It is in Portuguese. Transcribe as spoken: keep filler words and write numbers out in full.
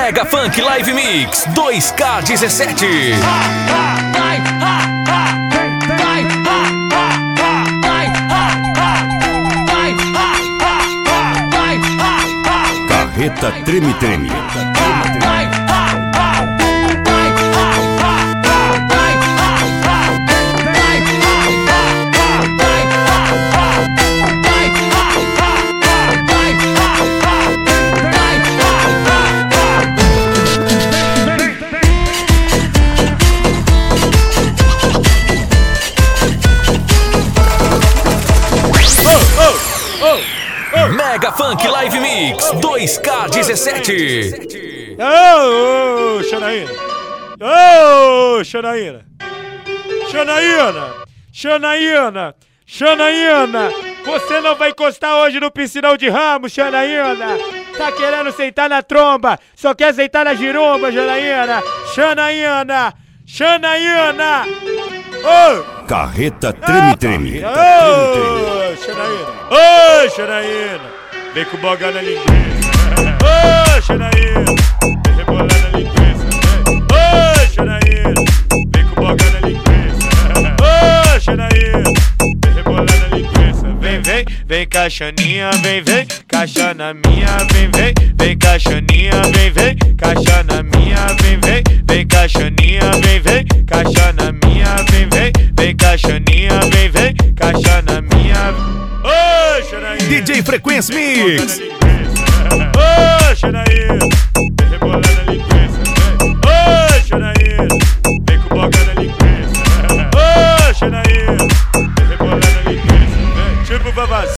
Mega Funk Live Mix dois K dezessete. Carreta Treme Treme. Mega Funk Live Mix dois K dezessete. Ô, ô, Xanaína! Ô, Xanaína! Xanaína! Xanaína! Xanaína! Você não vai encostar hoje no piscinão de Ramos, Xanaína! Tá querendo sentar na tromba, só quer sentar na giromba, Xanaína! Xanaína! Xanaína! Ô! Carreta Treme Treme. Ô, Xanaína! Ô, Xanaína! Vem com o bogão na linguiça. Ô, Xanaína! Vem rebolar na linguiça. Ô, Xanaína! Vem com o bogão na linguiça. Ô, Xanaína! Vem rebolar na linguiça. Vem, vem, vem caixaninha, vem, vem, caixa na minha, vem, vem, vem caixaninha, vem, vem, caixa na minha, vem, vem, vem caixaninha, vem, vem, caixa na minha, vem, vem, vem caixaninha, vem, vem, caixa na minha. Ô, Xanaína! D J Frequência Mix.